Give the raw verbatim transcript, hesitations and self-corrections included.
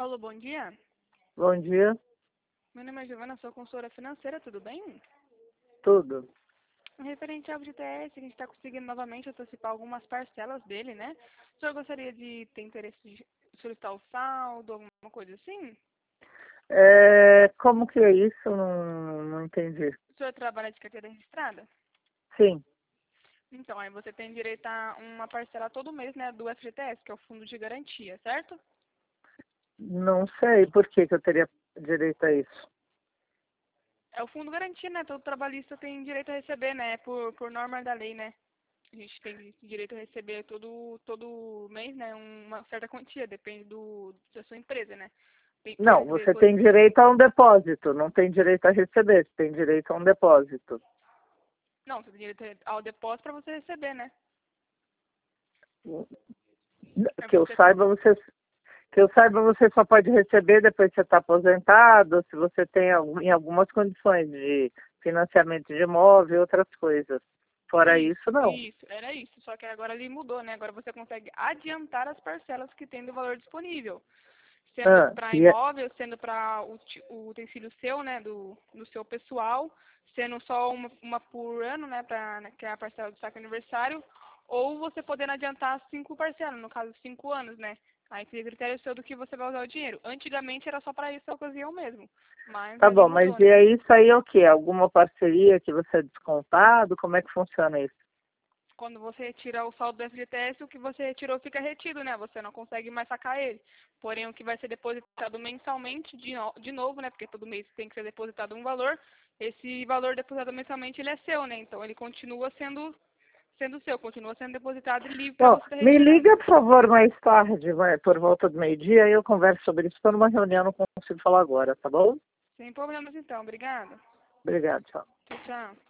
Alô, bom dia. Bom dia, Meu nome é Giovana, sou consultora financeira, tudo bem? tudo. Referente ao F G T S, a gente está conseguindo novamente antecipar algumas parcelas dele, né? O senhor gostaria de ter interesse de solicitar o saldo, alguma coisa assim? É, como que é isso? Não, não entendi. O senhor trabalha de carteira registrada? Sim, Então, aí você tem direito a uma parcela todo mês, né, do F G T S, que é o Fundo de Garantia, certo? não sei por que, que eu teria direito a isso. É o Fundo Garantia, né? Todo trabalhista tem direito a receber, né? Por, por norma da lei, né? A gente tem direito a receber todo, todo mês, né? Uma certa quantia, depende do, da sua empresa, né? Tem- Pode Não, receber você depois. tem direito a um depósito, não tem direito a receber, você tem direito a um depósito. Não, você tem direito ao depósito para você receber, né? Aí Que eu você, saiba, você, que eu saiba, você só pode receber depois que você está aposentado, se você tem algum- em algumas condições de financiamento de imóvel e outras coisas. Fora isso, isso, não. isso, era isso. Só que agora ele mudou, né? Agora você consegue adiantar as parcelas que tem do valor disponível. Sendo Ah, para e é- imóvel, sendo para o, ti- o utensílio seu, né, do, do seu pessoal, sendo só uma, uma por ano, né, pra, né, que é a parcela do saque aniversário, ou você podendo adiantar cinco parcelas, no caso cinco anos, né? Aí fica a critério seu do que você vai usar o dinheiro. Antigamente era só para isso a ocasião mesmo, mas Tá aí bom, mas mudou, e né? aí isso aí é o quê? Alguma parceria que você é descontado? Como é que funciona isso? Quando você retira o saldo do F G T S, o que você retirou fica retido, né? Você não consegue mais sacar ele. Porém, o que vai ser depositado mensalmente, de, no, de novo, né? Porque todo mês tem que ser depositado um valor. Esse valor depositado mensalmente, ele é seu, né? Então, ele continua sendo, sendo seu, continua sendo depositado e livre para Bom, você estar me retirando. liga, por favor, mais tarde, vai, por volta do meio-dia, e eu converso sobre isso. Estou numa reunião, não consigo falar agora, tá bom? Sem problemas, então. Obrigada. Obrigado, tchau. Tchau, tchau.